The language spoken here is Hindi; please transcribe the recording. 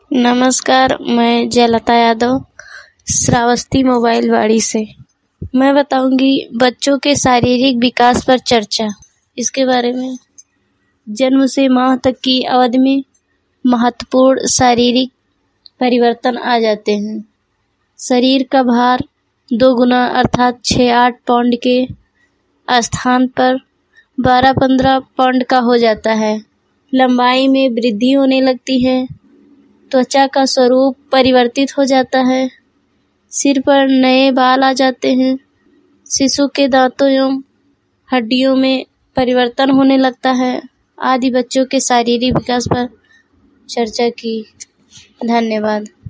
नमस्कार, मैं जयलता यादव श्रावस्ती मोबाइल वाड़ी से। मैं बताऊंगी बच्चों के शारीरिक विकास पर चर्चा। इसके बारे में जन्म से माह तक की अवधि में महत्वपूर्ण शारीरिक परिवर्तन आ जाते हैं। शरीर का भार 2 गुना अर्थात 6-8 पाउंड के स्थान पर 12-15 पाउंड का हो जाता है। लंबाई में वृद्धि होने लगती है। त्वचा का स्वरूप परिवर्तित हो जाता है। सिर पर नए बाल आ जाते हैं। शिशु के दांतों एवं हड्डियों में परिवर्तन होने लगता है आदि बच्चों के शारीरिक विकास पर चर्चा की। धन्यवाद।